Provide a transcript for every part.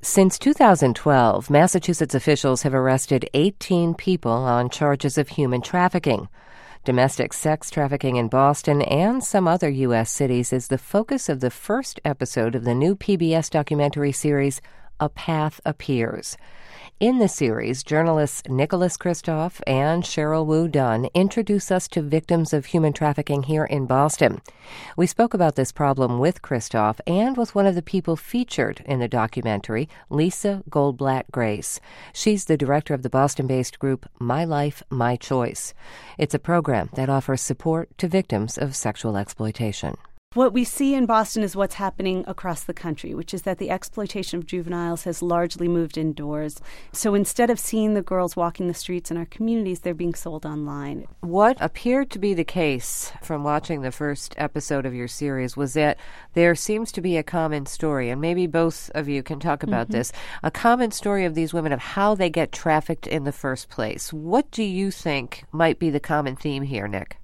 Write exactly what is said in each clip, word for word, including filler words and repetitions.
Since two thousand twelve, Massachusetts officials have arrested eighteen people on charges of human trafficking. Domestic sex trafficking in Boston and some other U S cities is the focus of the first episode of the new P B S documentary series, A Path Appears. In the series, journalists Nicholas Kristof and Cheryl Wu Dunn introduce us to victims of human trafficking here in Boston. We spoke about this problem with Kristof and with one of the people featured in the documentary, Lisa Goldblatt Grace. She's the director of the Boston-based group My Life, My Choice. It's a program that offers support to victims of sexual exploitation. What we see in Boston is what's happening across the country, which is that the exploitation of juveniles has largely moved indoors. So instead of seeing the girls walking the streets in our communities, they're being sold online. What appeared to be the case from watching the first episode of your series was that there seems to be a common story, and maybe both of you can talk about mm-hmm. this, a common story of these women, of how they get trafficked in the first place. What do you think might be the common theme here, Nick?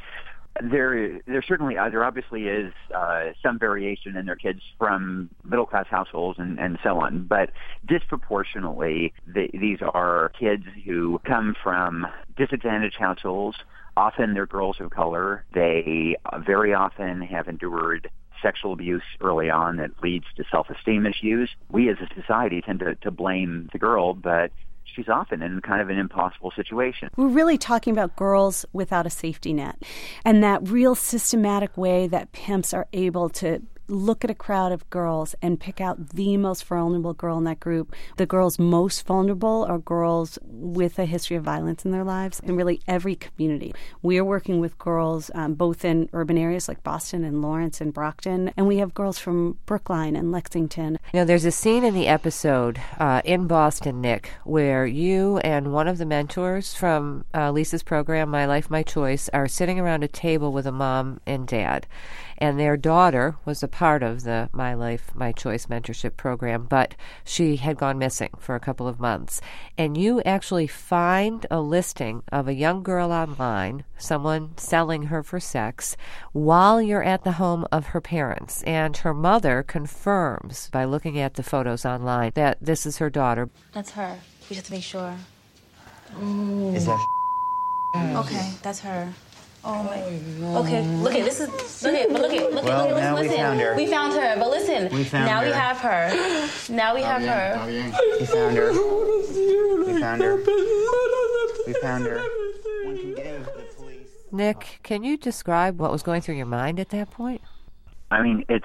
There, there certainly, uh, there obviously is uh, some variation in their kids from middle-class households and, and so on, but disproportionately, the, these are kids who come from disadvantaged households. Often they're girls of color. They uh, very often have endured sexual abuse early on that leads to self-esteem issues. We as a society tend to, to blame the girl, but she's often in kind of an impossible situation. We're really talking about girls without a safety net, and that real systematic way that pimps are able to look at a crowd of girls and pick out the most vulnerable girl in that group. The girls most vulnerable are girls with a history of violence in their lives in really every community. We are working with girls um, both in urban areas like Boston and Lawrence and Brockton, and we have girls from Brookline and Lexington. You know, there's a scene in the episode uh, in Boston, Nick, where you and one of the mentors from uh, Lisa's program, My Life, My Choice, are sitting around a table with a mom and dad. And their daughter was a part of the My Life, My Choice mentorship program, but she had gone missing for a couple of months. And you actually find a listing of a young girl online, someone selling her for sex, while you're at the home of her parents. And her mother confirms, by looking at the photos online, that this is her daughter. That's her. We just have to make sure. Ooh. Is that Okay, that's her. Oh my! Okay, look at this is look at but look at look well, at now listen. we found her. We found her, but listen. We found now her. we have her. Now we have her. We found her. We found her. We found her. One can get in with the police. Nick, can you describe what was going through your mind at that point? I mean, it's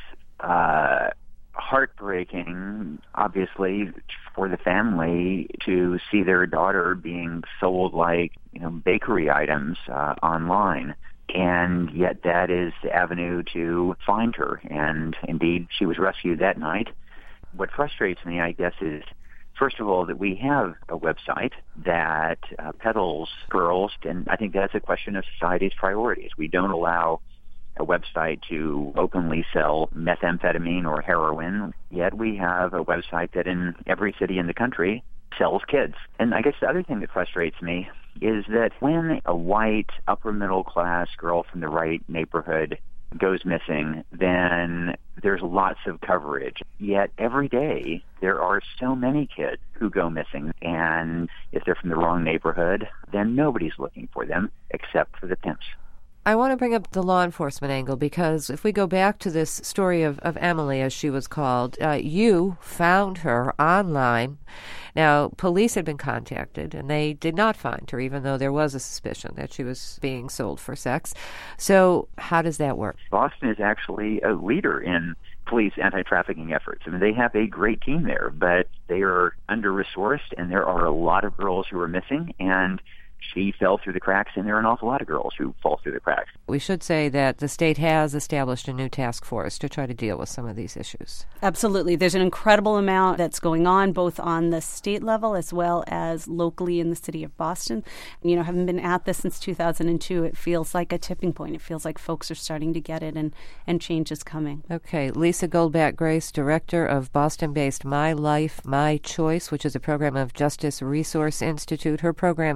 uh, heartbreaking, obviously, for the family to see their daughter being sold like, you know, bakery items uh, online. And yet that is the avenue to find her. And indeed, she was rescued that night. What frustrates me, I guess, is, first of all, that we have a website that uh, peddles girls, and I think that's a question of society's priorities. We don't allow a website to openly sell methamphetamine or heroin, yet we have a website that in every city in the country sells kids. And I guess the other thing that frustrates me is that when a white, upper-middle-class girl from the right neighborhood goes missing, then there's lots of coverage. Yet every day there are so many kids who go missing, and if they're from the wrong neighborhood, then nobody's looking for them except for the pimps. I want to bring up the law enforcement angle, because if we go back to this story of, of Emily, as she was called, uh, you found her online. Now, police had been contacted, and they did not find her, even though there was a suspicion that she was being sold for sex. So how does that work? Boston is actually a leader in police anti-trafficking efforts. I mean, they have a great team there, but they are under-resourced, and there are a lot of girls who are missing, and she fell through the cracks, and there are an awful lot of girls who fall through the cracks. We should say that the state has established a new task force to try to deal with some of these issues. Absolutely. There's an incredible amount that's going on, both on the state level as well as locally in the city of Boston. You know, having been at this since two thousand two, it feels like a tipping point. It feels like folks are starting to get it, and, and change is coming. Okay. Lisa Goldblatt Grace, director of Boston-based My Life, My Choice, which is a program of Justice Resource Institute. Her program is featured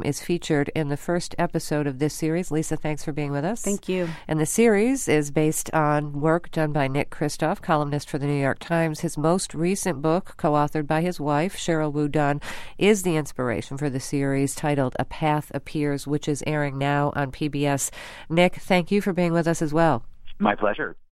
featured in the first episode of this series. Lisa, thanks for being with us. Thank you. And the series is based on work done by Nick Kristof, columnist for the New York Times. His most recent book, co-authored by his wife, Sheryl Wu Dunn, is the inspiration for the series, titled A Path Appears, which is airing now on P B S. Nick, thank you for being with us as well. My pleasure.